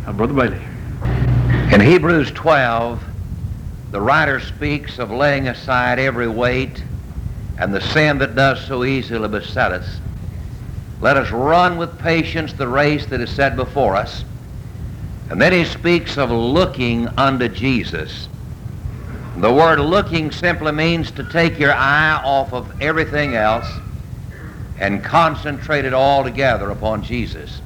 Brother Bailey. In Hebrews 12, the writer speaks of laying aside every weight and the sin that does so easily beset us. Let us run with patience the race that is set before us. And then he speaks of looking unto Jesus. The word looking simply means to take your eye off of everything else and concentrate it all together upon Jesus.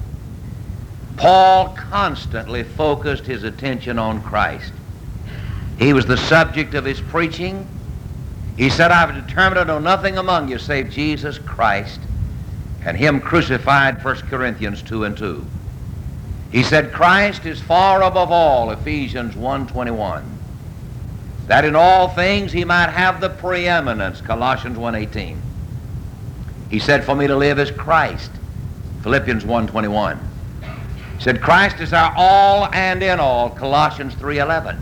Paul constantly focused his attention on Christ. He was the subject of his preaching. He said, I've determined to know nothing among you save Jesus Christ and him crucified, 1 Corinthians 2:2. He said, Christ is far above all, Ephesians 1:21. That in all things he might have the preeminence, Colossians 1:18. He said, for me to live is Christ, Philippians 1:21. He said, Christ is our all and in all, Colossians 3:11.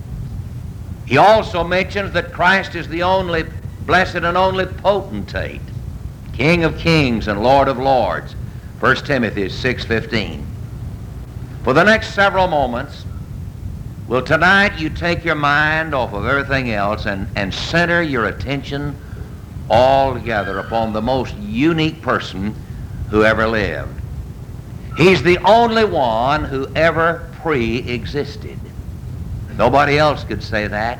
He also mentions that Christ is the only blessed and only potentate, King of kings and Lord of lords, 1 Timothy 6:15. For the next several moments, will tonight you take your mind off of everything else and center your attention all together upon the most unique person who ever lived. He's the only one who ever pre-existed. Nobody else could say that.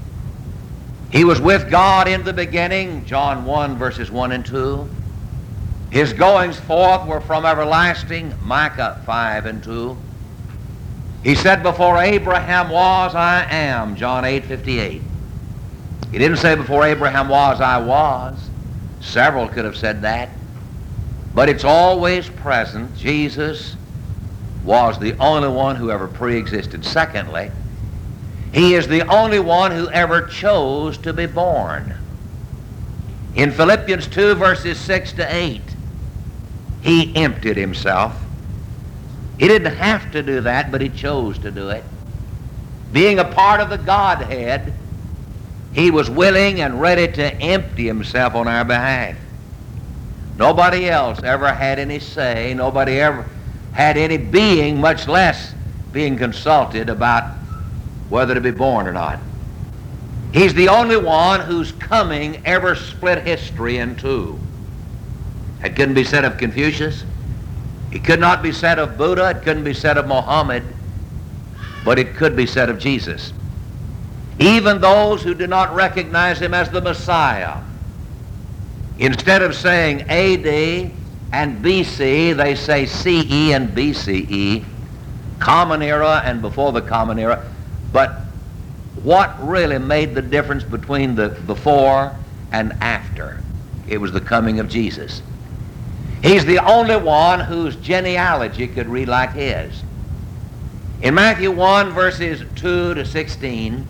He was with God in the beginning, John 1, verses 1 and 2. His goings forth were from everlasting, Micah 5:2. He said, before Abraham was, I am, John 8:58. He didn't say before Abraham was, I was. Several could have said that. But it's always present. Jesus was the only one who ever pre-existed. Secondly, he is the only one who ever chose to be born. In Philippians 2, verses 6-8, he emptied himself. He didn't have to do that, but he chose to do it. Being a part of the Godhead, he was willing and ready to empty himself on our behalf. Nobody else ever had any say. Nobody ever had any being, much less being consulted about whether to be born or not. He's the only one whose coming ever split history in two. It couldn't be said of Confucius. It could not be said of Buddha. It couldn't be said of Muhammad. But it could be said of Jesus. Even those who do not recognize him as the Messiah, instead of saying AD and BC, they say CE and BCE, Common Era and before the Common Era. But what really made the difference between the before and after? It was the coming of Jesus. He's the only one whose genealogy could read like his. In Matthew 1, verses 2-16,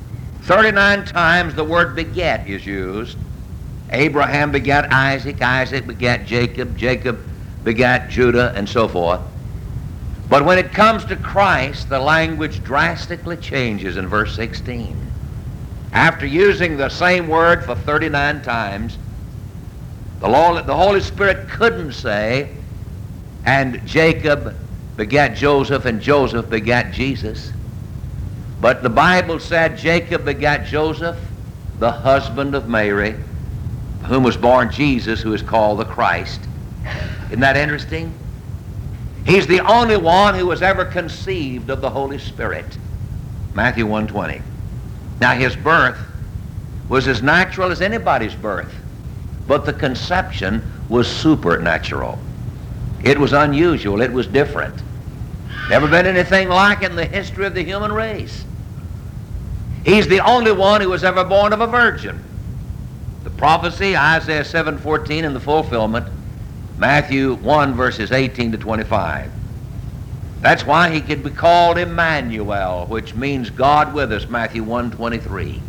39 times the word beget is used. Abraham begat Isaac, Isaac begat Jacob, Jacob begat Judah, and so forth. But when it comes to Christ, the language drastically changes in verse 16. After using the same word for 39 times, the Holy Spirit couldn't say, and Jacob begat Joseph, and Joseph begat Jesus. But the Bible said Jacob begat Joseph, the husband of Mary, whom was born Jesus, who is called the Christ. Isn't that interesting? He's the only one who was ever conceived of the Holy Spirit. Matthew 1:20. Now his birth was as natural as anybody's birth, but the conception was supernatural. It was unusual. It was different. Never been anything like it in the history of the human race. He's the only one who was ever born of a virgin. The prophecy, Isaiah 7:14, and the fulfillment, Matthew 1, verses 18-25. That's why he could be called Emmanuel, which means God with us, Matthew 1:23.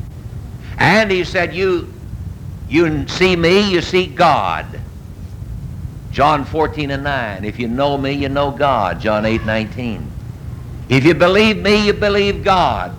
And he said, you see me, you see God. John 14:9. If you know me, you know God. John 8:19. If you believe me, you believe God.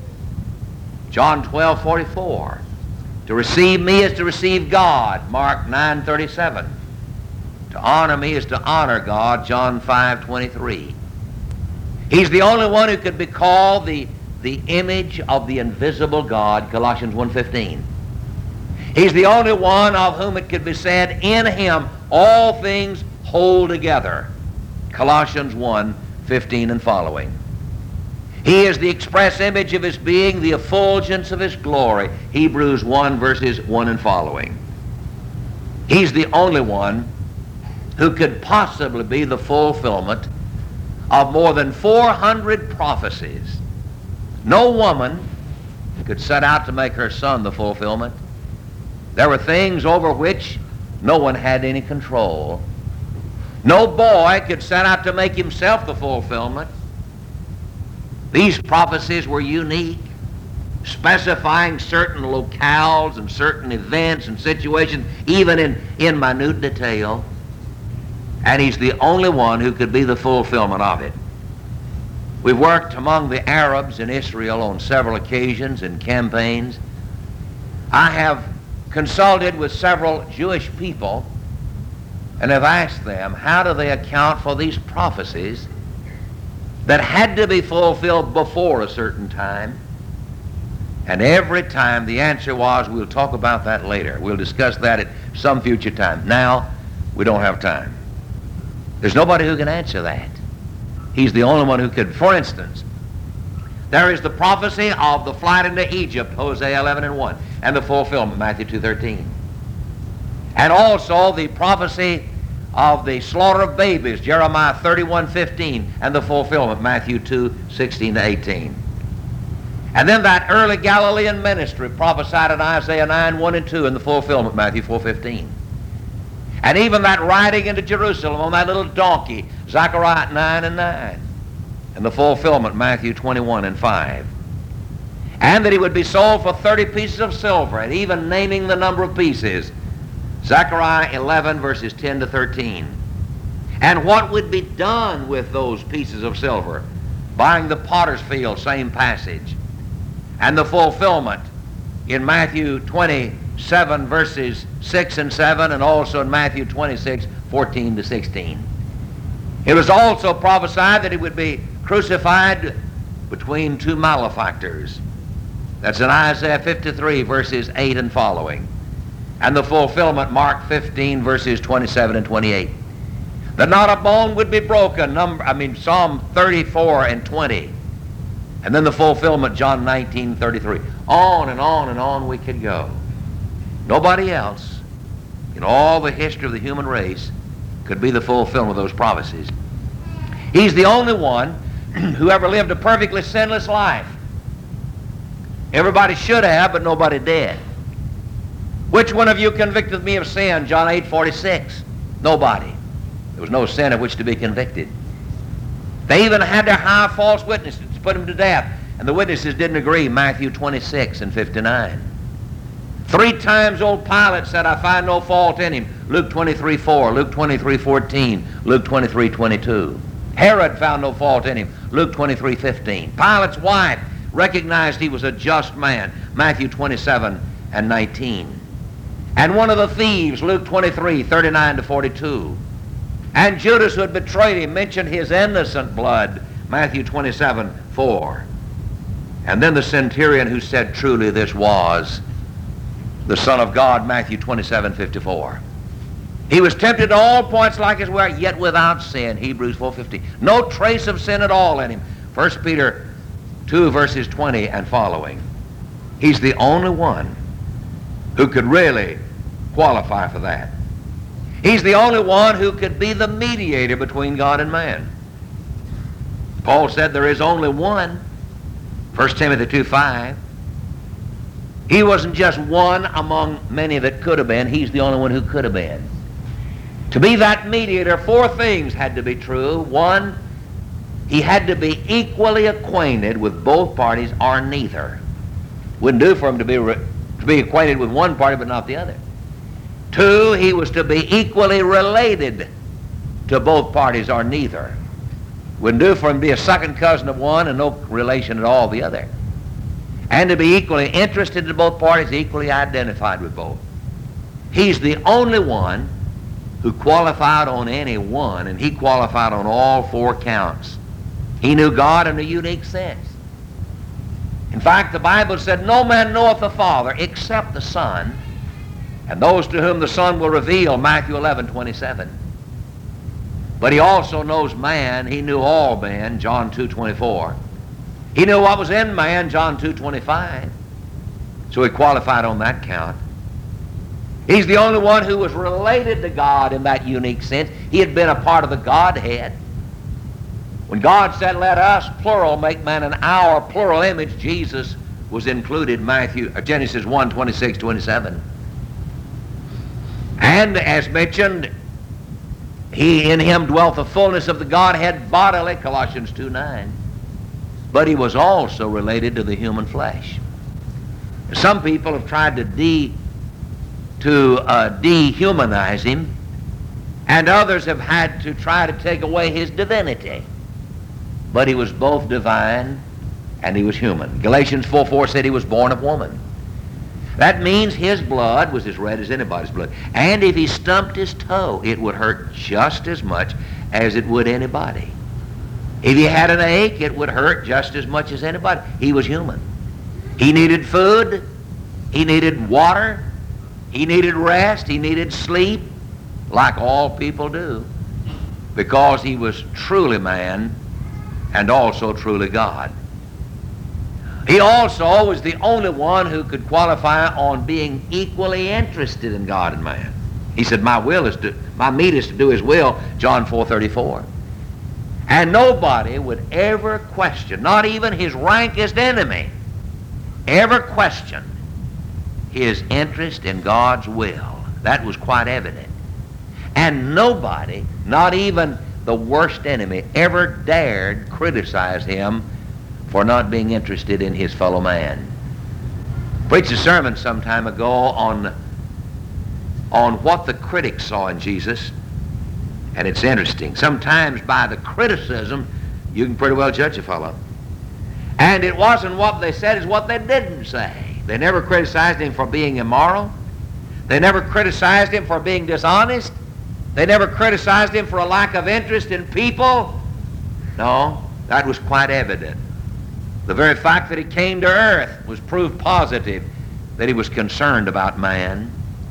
John 12:44. To receive me is to receive God. Mark 9:37. To honor me is to honor God. John 5:23. He's the only one who could be called the image of the invisible God, Colossians 1:15. He's the only one of whom it could be said, in him all things hold together, Colossians 1:15 and following. He is the express image of his being, the effulgence of his glory, Hebrews 1 verses 1 and following. He's the only one who could possibly be the fulfillment of more than 400 prophecies. No woman could set out to make her son the fulfillment. There were things over which no one had any control. No boy could set out to make himself the fulfillment. These prophecies were unique, specifying certain locales and certain events and situations, even in minute detail. And he's the only one who could be the fulfillment of it. We've worked among the Arabs in Israel on several occasions and campaigns. I have consulted with several Jewish people and have asked them, how do they account for these prophecies that had to be fulfilled before a certain time? And every time the answer was, we'll talk about that later. We'll discuss that at some future time. Now, we don't have time. There's nobody who can answer that. He's the only one who could. For instance, there is the prophecy of the flight into Egypt, Hosea 11 and 1, and the fulfillment, Matthew 2:13. And also the prophecy of the slaughter of babies, Jeremiah 31:15, and the fulfillment, Matthew 2:16 to 18. And then that early Galilean ministry prophesied in Isaiah 9, 1 and 2, and the fulfillment, Matthew 4:15. And even that riding into Jerusalem on that little donkey, Zechariah 9 and 9, and the fulfillment, Matthew 21 and 5. And that he would be sold for 30 pieces of silver, and even naming the number of pieces, Zechariah 11 verses 10 to 13. And what would be done with those pieces of silver? Buying the potter's field, same passage. And the fulfillment in Matthew 27 verses 6 and 7, and also in Matthew 26, 14 to 16. It was also prophesied that he would be crucified between two malefactors. That's in Isaiah 53 verses 8 and following. And the fulfillment, Mark 15 verses 27 and 28. That not a bone would be broken, Psalm 34 and 20. And then the fulfillment, John 19:33. On and on and on we could go. Nobody else in all the history of the human race could be the fulfillment of those prophecies. He's the only one who ever lived a perfectly sinless life. Everybody should have, but nobody did. Which one of you convicted me of sin? John 8:46. Nobody. There was no sin of which to be convicted. They even had to hire false witnesses to put him to death, and the witnesses didn't agree, Matthew 26 and 59. 3 times old Pilate said, I find no fault in him, Luke 23:4, Luke 23:14, Luke 23:22. Herod found no fault in him, Luke 23:15. Pilate's wife recognized he was a just man, Matthew 27 and 19. And one of the thieves, Luke 23:39 to 42. And Judas, who had betrayed him, mentioned his innocent blood, Matthew 27:4. And then the centurion who said, truly this was the Son of God, Matthew 27:54. He was tempted at all points like as we are, yet without sin, Hebrews 4:15. No trace of sin at all in him, 1 Peter 2 verses 20 and following. He's the only one who could really qualify for that. He's the only one who could be the mediator between God and man. Paul said there is only one, 1 Timothy 2:5. He wasn't just one among many that could have been. He's the only one who could have been. To be that mediator, 4 things had to be true. 1, he had to be equally acquainted with both parties or neither. Wouldn't do for him to be acquainted with one party but not the other. 2, he was to be equally related to both parties or neither. Wouldn't do for him to be a second cousin of one and no relation at all the other. And to be equally interested in both parties, equally identified with both. He's the only one who qualified on any one, and he qualified on all 4 counts. He knew God in a unique sense. In fact, the Bible said, no man knoweth the Father except the Son, and those to whom the Son will reveal, Matthew 11:27. But he also knows man. He knew all men, John 2:24. He knew what was in man, John 2:25. So he qualified on that count. He's the only one who was related to God in that unique sense. He had been a part of the Godhead. When God said, let us, plural, make man in our plural image, Jesus was included, Genesis 1:26-27. And as mentioned, in him dwelt the fullness of the Godhead bodily, Colossians 2:9. But he was also related to the human flesh. Some people have tried to dehumanize him, and others have had to try to take away his divinity. But he was both divine and he was human. Galatians 4:4 said he was born of woman. That means his blood was as red as anybody's blood. And if he stumped his toe, it would hurt just as much as it would anybody. If he had an ache, it would hurt just as much as anybody. He was human. He needed food. He needed water. He needed rest. He needed sleep, like all people do, because he was truly man and also truly God. He also was the only one who could qualify on being equally interested in God and man. He said, my meat is to do his will, John 4:34. And nobody would ever question, not even his rankest enemy, ever question his interest in God's will. That was quite evident. And nobody, not even the worst enemy, ever dared criticize him for not being interested in his fellow man. Preached a sermon some time ago on what the critics saw in Jesus, and it's interesting. Sometimes by the criticism, you can pretty well judge a fellow. And it wasn't what they said, it's what they didn't say. They never criticized him for being immoral. They never criticized him for being dishonest. They never criticized him for a lack of interest in people. No, that was quite evident. The very fact that he came to earth was proof positive that he was concerned about man.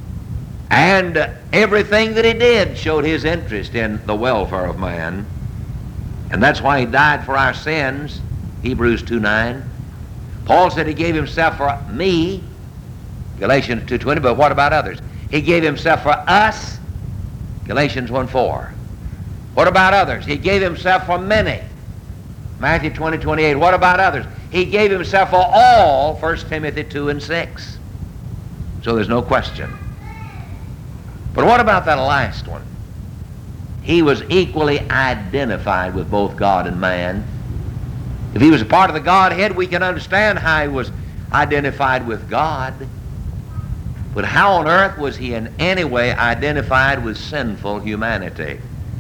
And everything that he did showed his interest in the welfare of man. And that's why he died for our sins, Hebrews 2:9. Paul said he gave himself for me, Galatians 2:20, but what about others? He gave himself for us, Galatians 1:4. What about others? He gave himself for many, Matthew 20:28. What about others? He gave himself for all, 1 Timothy 2:6. So there's no question. But what about that last one? He was equally identified with both God and man. If he was a part of the Godhead, we can understand how he was identified with God. But how on earth was he in any way identified with sinful humanity?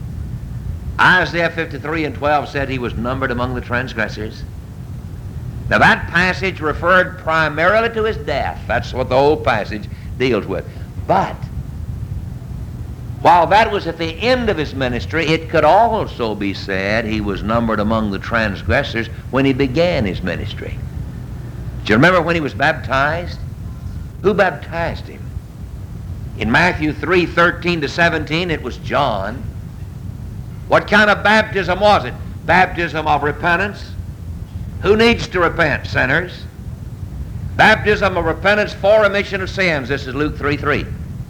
Isaiah 53:12 said he was numbered among the transgressors. Now that passage referred primarily to his death. That's what the whole passage deals with. But while that was at the end of his ministry, it could also be said he was numbered among the transgressors when he began his ministry. Do you remember when he was baptized? Who baptized him? In Matthew 3:13-17, it was John. What kind of baptism was it? Baptism of repentance. Who needs to repent? Sinners. Baptism of repentance for remission of sins. This is Luke 3:3.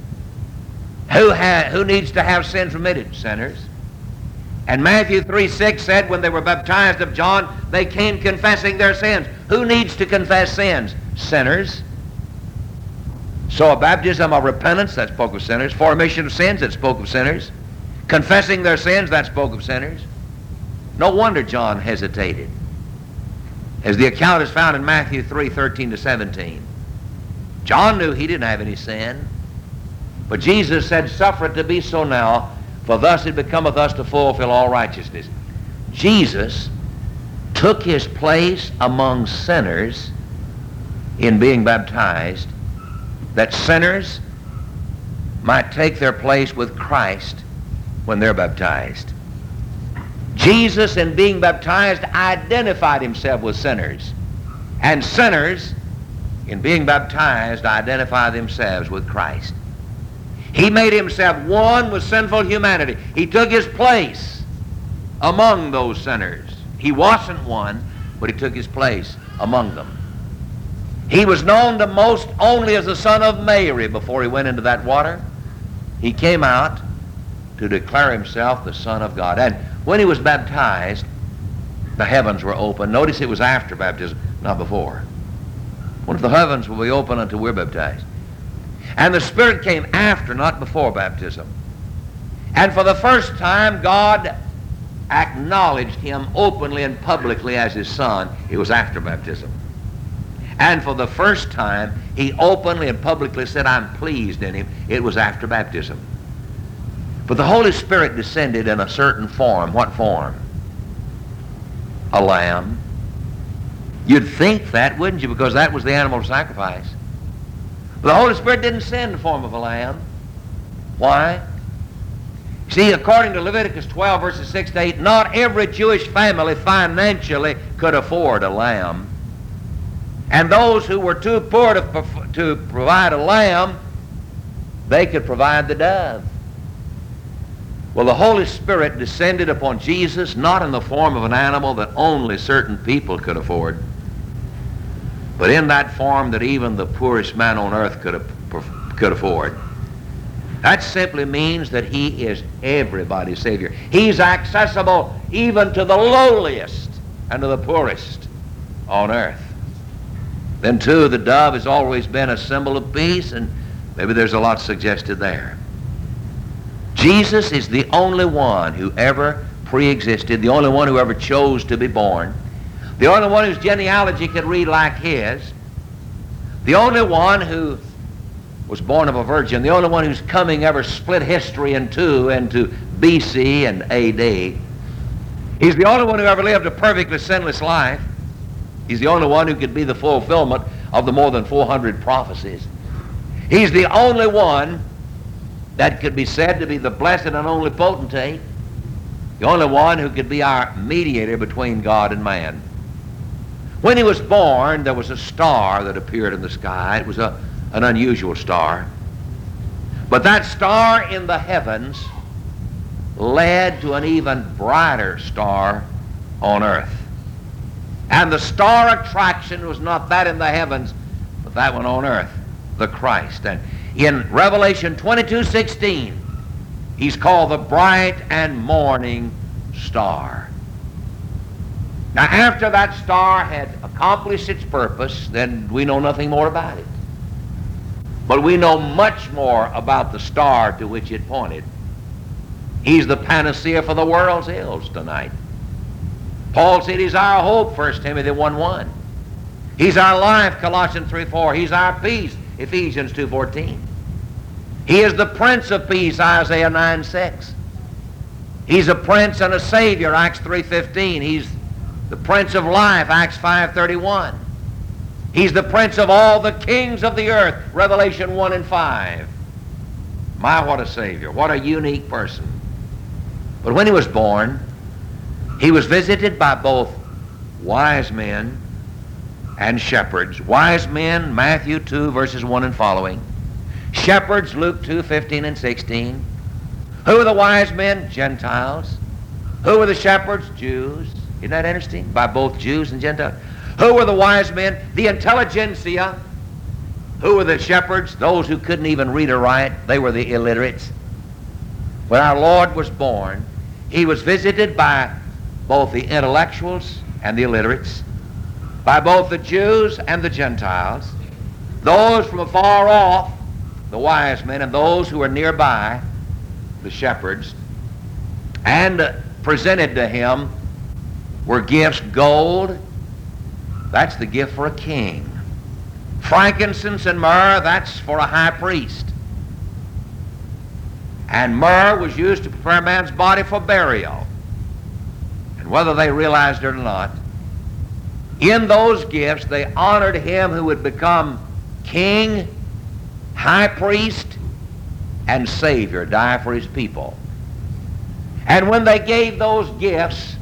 Who needs to have sins remitted? Sinners. And Matthew 3:6 said when they were baptized of John, they came confessing their sins. Who needs to confess sins? Sinners. So a baptism of repentance, that spoke of sinners. For remission of sins, that spoke of sinners. Confessing their sins, that spoke of sinners. No wonder John hesitated, as the account is found in Matthew 3:13-17. John knew he didn't have any sin. But Jesus said, suffer it to be so now, for thus it becometh us to fulfill all righteousness. Jesus took his place among sinners in being baptized, that sinners might take their place with Christ when they're baptized. Jesus, in being baptized, identified himself with sinners. And sinners, in being baptized, identify themselves with Christ. He made himself one with sinful humanity. He took his place among those sinners. He wasn't one, but he took his place among them. He was known to most only as the son of Mary before he went into that water. He came out to declare himself the Son of God. And when he was baptized, the heavens were open. Notice it was after baptism, not before. What if the heavens will be open until we're baptized? And the Spirit came after, not before baptism. And for the first time, God acknowledged him openly and publicly as his Son. It was after baptism. And for the first time, he openly and publicly said, I'm pleased in him. It was after baptism. But the Holy Spirit descended in a certain form. What form? A lamb. You'd think that, wouldn't you? Because that was the animal sacrifice. But the Holy Spirit didn't send in the form of a lamb. Why? See, according to Leviticus 12, verses 6 to 8, not every Jewish family financially could afford a lamb. And those who were too poor to provide a lamb, they could provide the dove. Well, the Holy Spirit descended upon Jesus not in the form of an animal that only certain people could afford, but in that form that even the poorest man on earth could afford. That simply means that he is everybody's Savior. He's accessible even to the lowliest and to the poorest on earth. Then, too, the dove has always been a symbol of peace, and maybe there's a lot suggested there. Jesus is the only one who ever pre-existed, the only one who ever chose to be born, the only one whose genealogy could read like his, the only one who was born of a virgin, the only one whose coming ever split history in two into BC and AD. He's the only one who ever lived a perfectly sinless life. He's the only one who could be the fulfillment of the more than 400 prophecies. He's the only one that could be said to be the blessed and only potentate, the only one who could be our mediator between God and man. When he was born, there was a star that appeared in the sky. It was an unusual star. But that star in the heavens led to an even brighter star on earth. And the star attraction was not that in the heavens, but that one on earth, the Christ. And in Revelation 22:16, he's called the bright and morning star. Now, after that star had accomplished its purpose, then we know nothing more about it. But we know much more about the star to which it pointed. He's the panacea for the world's ills tonight. Paul said he's our hope, 1 Timothy 1:1. He's our life, Colossians 3:4. He's our peace, Ephesians 2:14. He is the Prince of Peace, Isaiah 9:6. He's a Prince and a Savior, Acts 3:15. He's the Prince of Life, Acts 5:31. He's the Prince of all the kings of the earth, Revelation 1 and 5. My, what a Savior. What a unique person. But when he was born, he was visited by both wise men and shepherds. Wise men, Matthew 2, verses 1 and following. Shepherds, Luke 2, 15 and 16. Who were the wise men? Gentiles. Who were the shepherds? Jews. Isn't that interesting? By both Jews and Gentiles. Who were the wise men? The intelligentsia. Who were the shepherds? Those who couldn't even read or write. They were the illiterates. When our Lord was born, he was visited by both the intellectuals and the illiterates, by both the Jews and the Gentiles, those from afar off, the wise men, and those who were nearby, the shepherds. And presented to him were gifts: gold, that's the gift for a king; frankincense and myrrh, that's for a high priest. And myrrh was used to prepare a man's body for burial. And whether they realized it or not, in those gifts they honored him who would become king, high priest, and Savior, die for his people. And when they gave those gifts,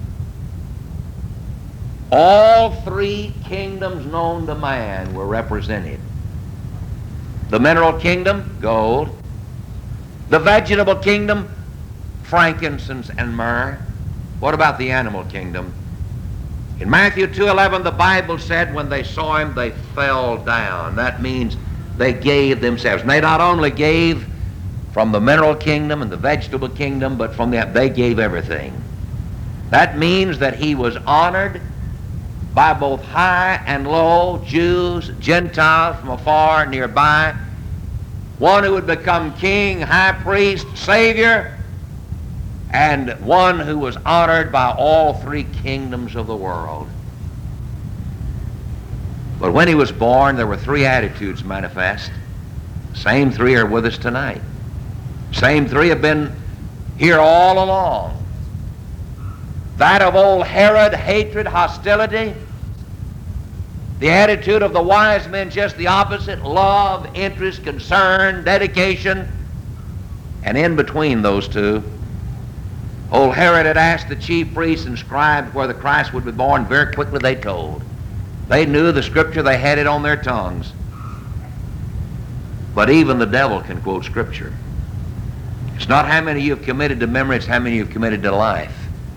all three kingdoms known to man were represented. The mineral kingdom, gold. The vegetable kingdom, frankincense and myrrh. What about the animal kingdom? In Matthew 2:11, the Bible said when they saw him, they fell down. That means they gave themselves. And they not only gave from the mineral kingdom and the vegetable kingdom, but from they gave everything. That means that he was honored by both high and low, Jews, Gentiles from afar, nearby. One who would become king, high priest, savior, and one who was honored by all three kingdoms of the world. But when he was born, there were three attitudes manifest. Same three are with us tonight. Same three have been here all along. That of old Herod, hatred, hostility. The attitude of the wise men, just the opposite, love, interest, concern, dedication. And in between those two, old Herod had asked the chief priests and scribes where the Christ would be born. Very quickly they told. They knew the scripture, they had it on their tongues. But even the devil can quote scripture. It's not how many you have committed to memory, it's how many you have committed to life.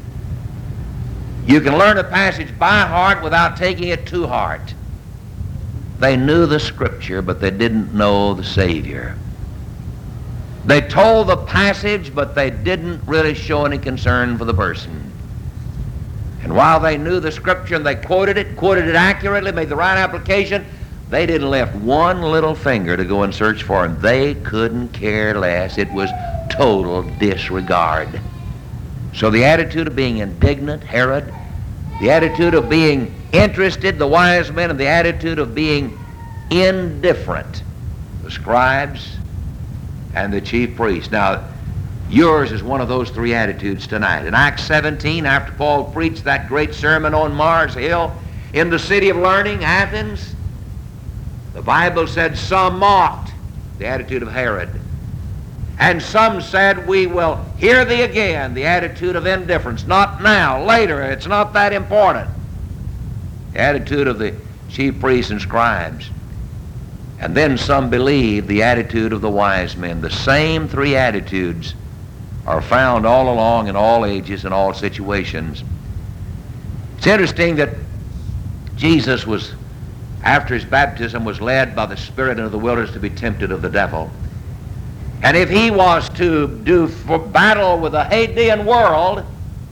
You can learn a passage by heart without taking it to heart. They knew the scripture, but they didn't know the Savior. They told the passage, but they didn't really show any concern for the person. And while they knew the scripture and they quoted it accurately, made the right application, they didn't lift one little finger to go and search for him. They couldn't care less. It was total disregard. So the attitude of being indignant, Herod, the attitude of being interested, the wise men, and the attitude of being indifferent, the scribes and the chief priests. Now, yours is one of those three attitudes tonight. In Acts 17, after Paul preached that great sermon on Mars Hill in the city of learning, Athens, the Bible said some mocked the attitude of Herod. And some said, we will hear thee again, the attitude of indifference. Not now, later, it's not that important. The attitude of the chief priests and scribes. And then some believed the attitude of the wise men. The same three attitudes are found all along in all ages and all situations. It's interesting that Jesus was, after his baptism, was led by the Spirit into the wilderness to be tempted of the devil. And if he was to do battle with the Hadean world,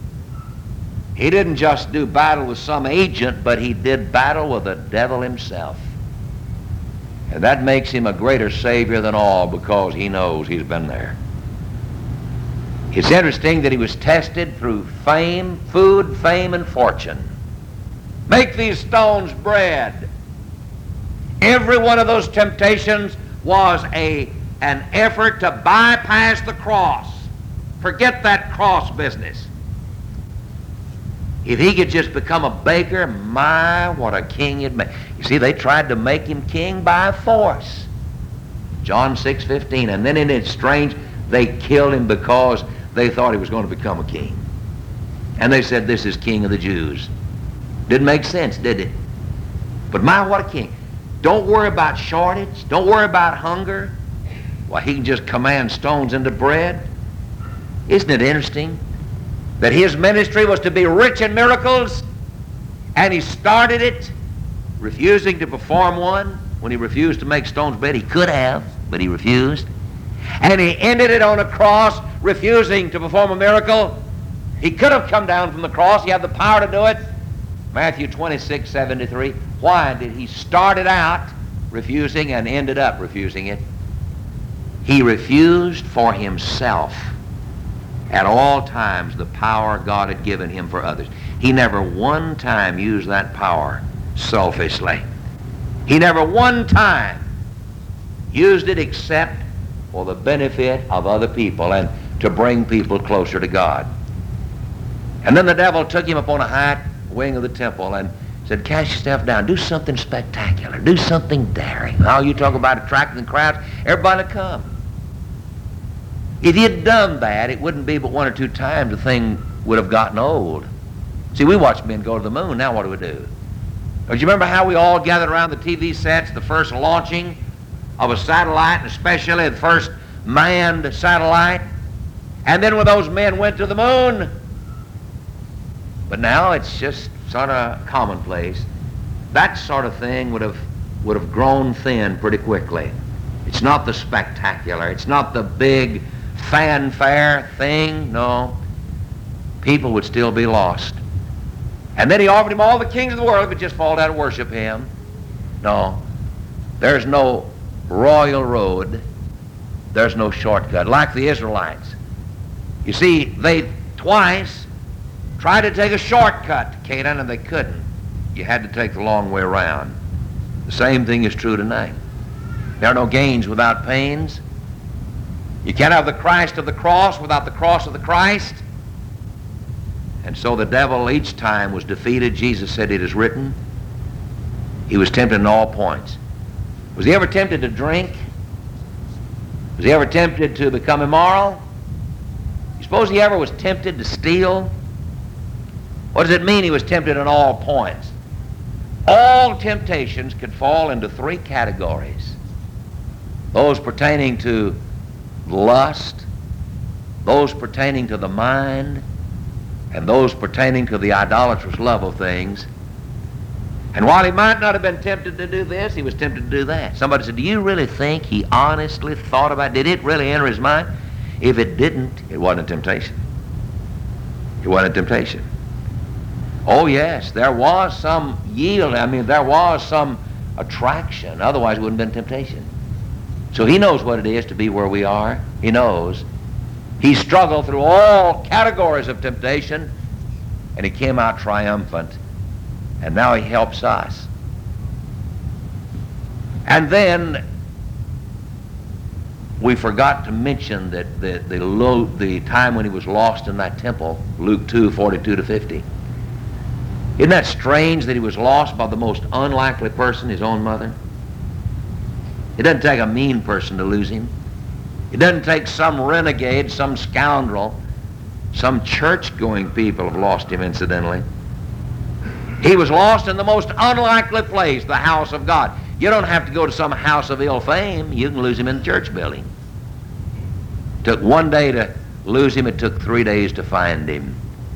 he didn't just do battle with some agent, but he did battle with the devil himself. And that makes him a greater Savior than all, because he knows he's been there. It's interesting that he was tested through fame, food, fame, and fortune. Make these stones bread. Every one of those temptations was an effort to bypass the cross. Forget that cross business. If he could just become a baker, my, what a king he'd make. You see, they tried to make him king by force. John 6:15. And then it's strange, they killed him because they thought he was going to become a king. And they said, this is King of the Jews. Didn't make sense, did it? But my, what a king. Don't worry about shortage. Don't worry about hunger. Why, he can just command stones into bread. Isn't it interesting that his ministry was to be rich in miracles, and he started it refusing to perform one when he refused to make stones bread? He could have, but he refused. And he ended it on a cross, refusing to perform a miracle. He could have come down from the cross. He had the power to do it. Matthew 26:73. Why did he start it out refusing and ended up refusing it? He refused for himself at all times the power God had given him for others. He never one time used that power selfishly. He never one time used it except for the benefit of other people and to bring people closer to God. And then the devil took him up on a high wing of the temple and said, cast yourself down, do something spectacular, do something daring. Now you talk about attracting crowds, everybody come. If he had done that, it wouldn't be but one or two times the thing would have gotten old. See, we watch men go to the moon. Now what do? Do you remember how we all gathered around the TV sets, the first launching of a satellite, and especially the first manned satellite? And then when those men went to the moon. But now it's just sort of commonplace. That sort of thing would have grown thin pretty quickly. It's not the spectacular. It's not the big fanfare thing. No. People would still be lost. And then he offered him all the kings of the world if he'd just fall down and worship him. No. There's no royal road. There's no shortcut. Like the Israelites. You see, they twice tried to take a shortcut to Canaan, and they couldn't. You had to take the long way around. The same thing is true tonight. There are no gains without pains. You can't have the Christ of the cross without the cross of the Christ. And so the devil each time was defeated. Jesus said, "It is written." He was tempted in all points. Was he ever tempted to drink? Was he ever tempted to become immoral? You suppose he ever was tempted to steal? What does it mean he was tempted in all points? All temptations could fall into three categories. Those pertaining to lust, those pertaining to the mind, and those pertaining to the idolatrous love of things. And while he might not have been tempted to do this, he was tempted to do that. Somebody said, "Do you really think he honestly thought about it? Did it really enter his mind?" If it didn't, it wasn't a temptation. It wasn't a temptation. Oh yes, there was some yield. There was some attraction. Otherwise it wouldn't have been temptation. So he knows what it is to be where we are. He knows. He struggled through all categories of temptation, and he came out triumphant. And now he helps us. And then we forgot to mention that the time when he was lost in that temple, Luke 2:42-50. Isn't that strange that he was lost by the most unlikely person, his own mother? It doesn't take a mean person to lose him. It doesn't take some renegade, some scoundrel. Some church-going people have lost him, incidentally. He was lost in the most unlikely place, the house of God. You don't have to go to some house of ill fame. You can lose him in the church building. It took one day to lose him. It took 3 days to find him.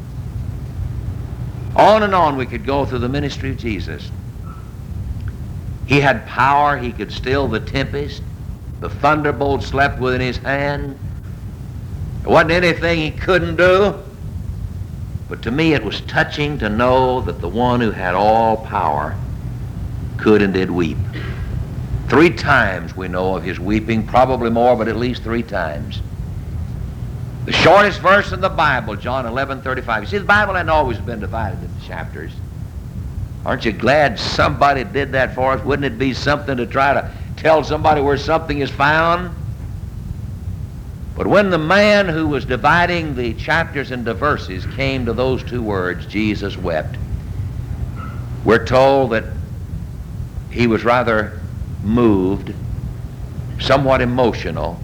On and on we could go through the ministry of Jesus. He had power. He could still the tempest. The thunderbolt slept within his hand. There wasn't anything he couldn't do. But to me it was touching to know that the one who had all power could and did weep. 3 times we know of his weeping, probably more, but at least 3 times. The shortest verse in the Bible, John 11:35. You see, the Bible hadn't always been divided into chapters. Aren't you glad somebody did that for us? Wouldn't it be something to try to tell somebody where something is found? But when the man who was dividing the chapters into verses came to those 2 words, Jesus wept, we're told that he was rather moved, somewhat emotional,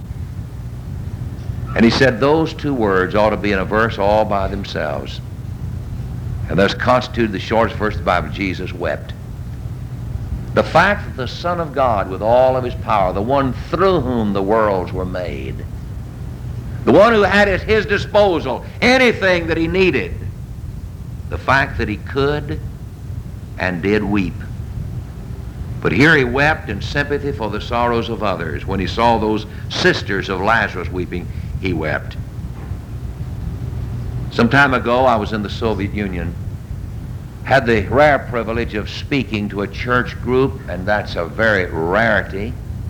and he said those 2 words ought to be in a verse all by themselves, and thus constituted the shortest verse of the Bible. Jesus wept. The fact that the Son of God, with all of his power, the one through whom the worlds were made, the one who had at his disposal anything that he needed, the fact that he could and did weep. But here he wept in sympathy for the sorrows of others. When he saw those sisters of Lazarus weeping, he wept. Some time ago, I was in the Soviet Union, had the rare privilege of speaking to a church group, and that's a very rarity.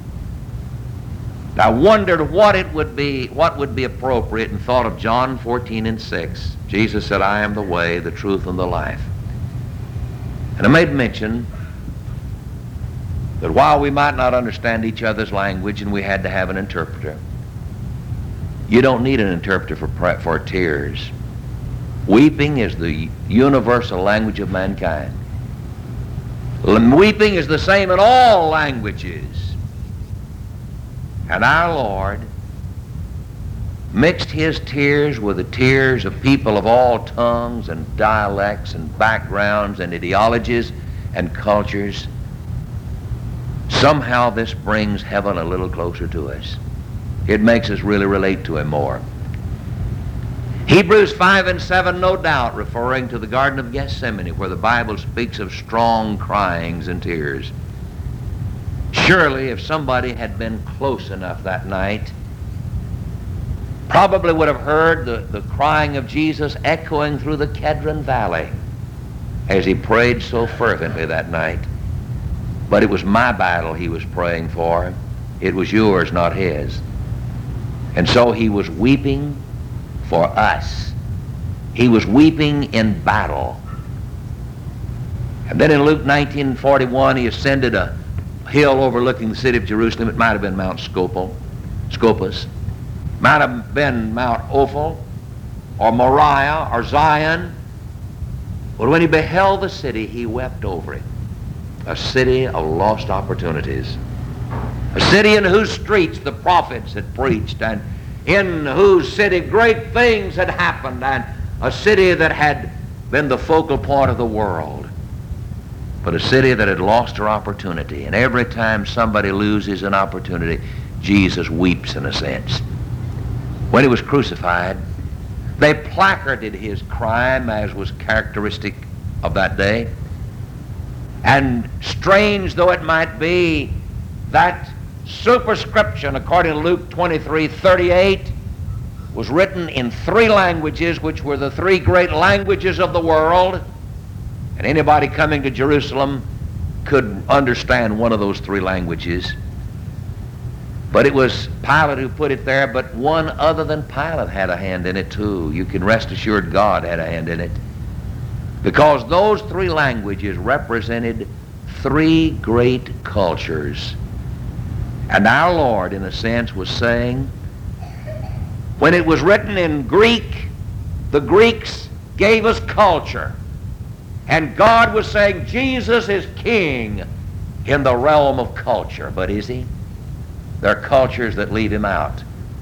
I wondered what would be appropriate, and thought of John 14:6. Jesus said, "I am the way, the truth, and the life." And I made mention that while we might not understand each other's language and we had to have an interpreter, you don't need an interpreter for tears. Weeping is the universal language of mankind. Weeping is the same in all languages. And our Lord mixed his tears with the tears of people of all tongues and dialects and backgrounds and ideologies and cultures, somehow this brings heaven a little closer to us. It makes us really relate to him more. Hebrews 5 and 7, no doubt, referring to the Garden of Gethsemane, where the Bible speaks of strong cryings and tears. Surely, if somebody had been close enough that night, probably would have heard the crying of Jesus echoing through the Kedron Valley as he prayed so fervently that night. But it was my battle he was praying for. It was yours, not his. And so he was weeping for us. He was weeping in battle. And then in Luke 19:41, he ascended a hill overlooking the city of Jerusalem. It might have been Mount Scopus. Might have been Mount Ophel or Moriah or Zion. But when he beheld the city, he wept over it. A city of lost opportunities. A city in whose streets the prophets had preached, and in whose city great things had happened, and a city that had been the focal point of the world. But a city that had lost her opportunity. And every time somebody loses an opportunity, Jesus weeps in a sense. When he was crucified, they placarded his crime, as was characteristic of that day. And strange though it might be, that superscription, according to Luke 23:38, was written in 3 languages, which were the 3 great languages of the world. And anybody coming to Jerusalem could understand one of those 3 languages. But it was Pilate who put it there, but one other than Pilate had a hand in it too. You can rest assured God had a hand in it. Because those 3 languages represented 3 great cultures. And our Lord, in a sense, was saying, when it was written in Greek, the Greeks gave us culture. And God was saying, Jesus is king in the realm of culture. But is he? There are cultures that leave him out.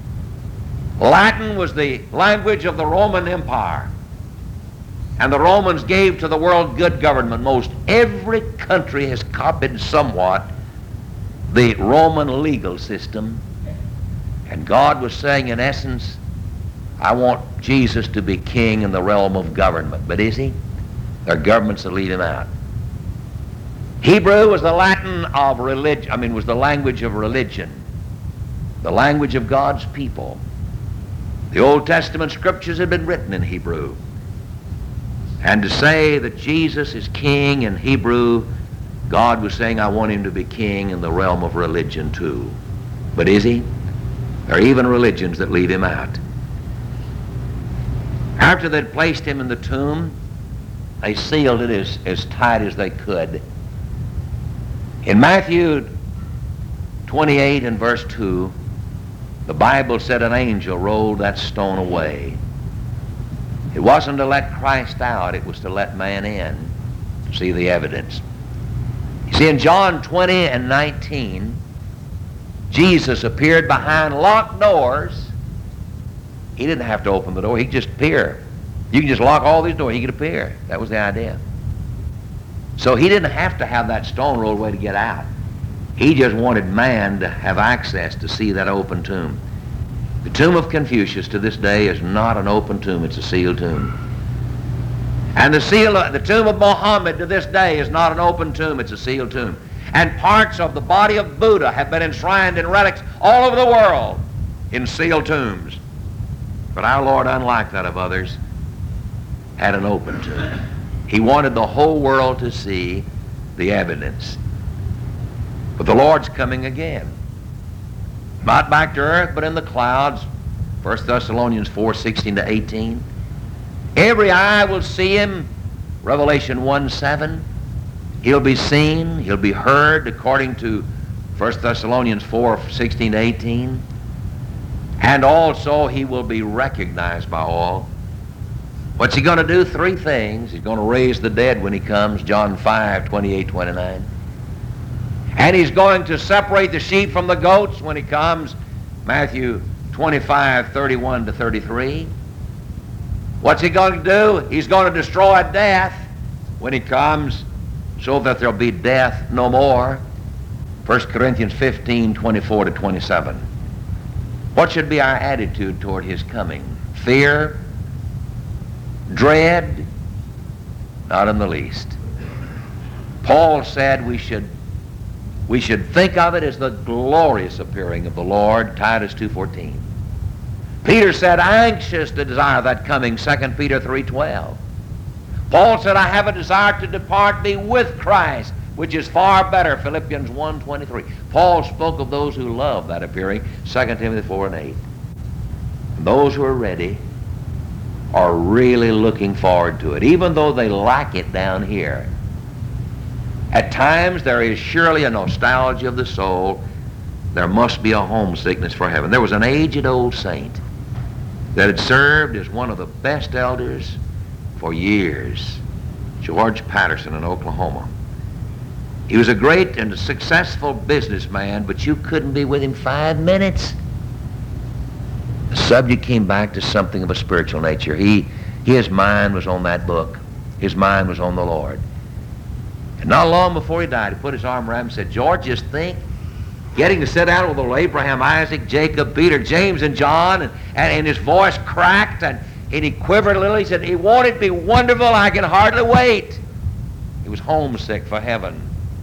Latin was the language of the Roman Empire. And the Romans gave to the world good government. Most every country has copied somewhat the Roman legal system. And God was saying, in essence, I want Jesus to be king in the realm of government. But is he? There are governments that leave him out. Hebrew was the Latin of religion, was the language of religion, the language of God's people. The Old Testament scriptures had been written in Hebrew. And to say that Jesus is king in Hebrew, God was saying, I want him to be king in the realm of religion too. But is he? There are even religions that leave him out. After they'd placed him in the tomb, they sealed it as tight as they could. In Matthew 28 and verse 2, the Bible said an angel rolled that stone away. It wasn't to let Christ out, it was to let man in to see the evidence. You see, in John 20 and 19, Jesus appeared behind locked doors. He didn't have to open the door, he could just appear. You can just lock all these doors, he could appear. That was the idea. So he didn't have to have that stone rolled away to get out. He just wanted man to have access to see that open tomb. The tomb of Confucius to this day is not an open tomb, it's a sealed tomb. And the tomb of Muhammad to this day is not an open tomb, it's a sealed tomb. And parts of the body of Buddha have been enshrined in relics all over the world in sealed tombs. But our Lord, unlike that of others, had an open tomb. He wanted the whole world to see the evidence. But the Lord's coming again. Not back to earth, but in the clouds. 1 Thessalonians 4:16 to 18. Every eye will see him. Revelation 1:7. He'll be seen, he'll be heard, according to 1 Thessalonians 4:16 to 18. And also he will be recognized by all. What's he going to do? 3 things. He's going to raise the dead when he comes, John 5:28, 29. And he's going to separate the sheep from the goats when he comes, Matthew 25:31 to 33. What's he going to do? He's going to destroy death when he comes, so that there'll be death no more. 1 Corinthians 15:24 to 27. What should be our attitude toward his coming? Fear? Dread? Not in the least. Paul said we should think of it as the glorious appearing of the Lord, Titus 2:14. Peter said, anxious to desire that coming, 2 Peter 3:12. Paul said, I have a desire to depart, be with Christ, which is far better, Philippians 1:23. Paul spoke of those who love that appearing, 2 Timothy 4:8. And those who are ready are really looking forward to it, even though they like it down here. At times there is surely a nostalgia of the soul. There must be a homesickness for heaven. There was an aged old saint that had served as one of the best elders for years, George Patterson in Oklahoma. He was a great and successful businessman, but you couldn't be with him 5 minutes. The subject came back to something of a spiritual nature. His mind was on that book. His mind was on the Lord. And not long before he died, he put his arm around him and said, George, just think, getting to sit down with old Abraham, Isaac, Jacob, Peter, James, and John, and his voice cracked, and he quivered a little. He said, it won't be wonderful? I can hardly wait. He was homesick for heaven.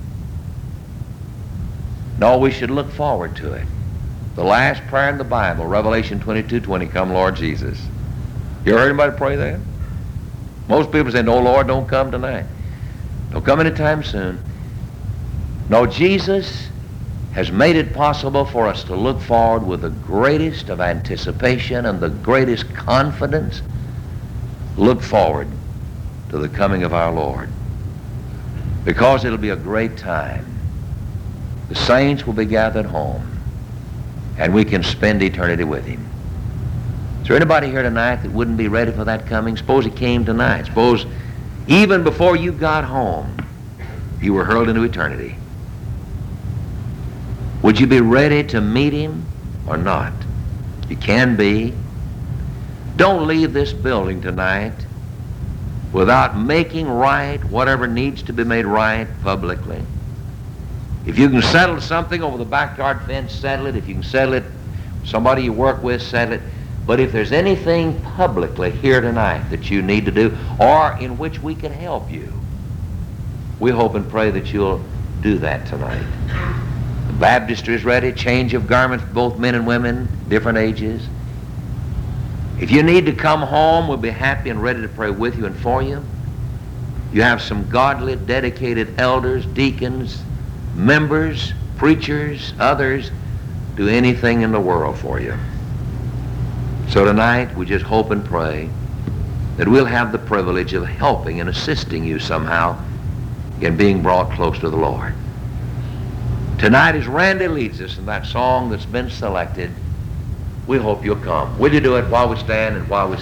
No, we should look forward to it. The last prayer in the Bible, Revelation 22:20, come Lord Jesus. You ever heard anybody pray that? Most people say, no, Lord, don't come tonight. Don't come anytime soon. No, Jesus has made it possible for us to look forward with the greatest of anticipation and the greatest confidence. Look forward to the coming of our Lord, because it'll be a great time. The saints will be gathered home, and we can spend eternity with him. Is there anybody here tonight that wouldn't be ready for that coming? Suppose he came tonight. Suppose even before you got home, you were hurled into eternity. Would you be ready to meet him or not? You can be. Don't leave this building tonight without making right whatever needs to be made right publicly. If you can settle something over the backyard fence, settle it. If you can settle it, somebody you work with, settle it. But if there's anything publicly here tonight that you need to do, or in which we can help you, we hope and pray that you'll do that tonight. The baptistry is ready, change of garments, both men and women, different ages. If you need to come home, we'll be happy and ready to pray with you and for you. You have some godly, dedicated elders, deacons, members, preachers, others, do anything in the world for you. So tonight, we just hope and pray that we'll have the privilege of helping and assisting you somehow in being brought close to the Lord. Tonight, as Randy leads us in that song that's been selected, we hope you'll come. Will you do it while we stand and while we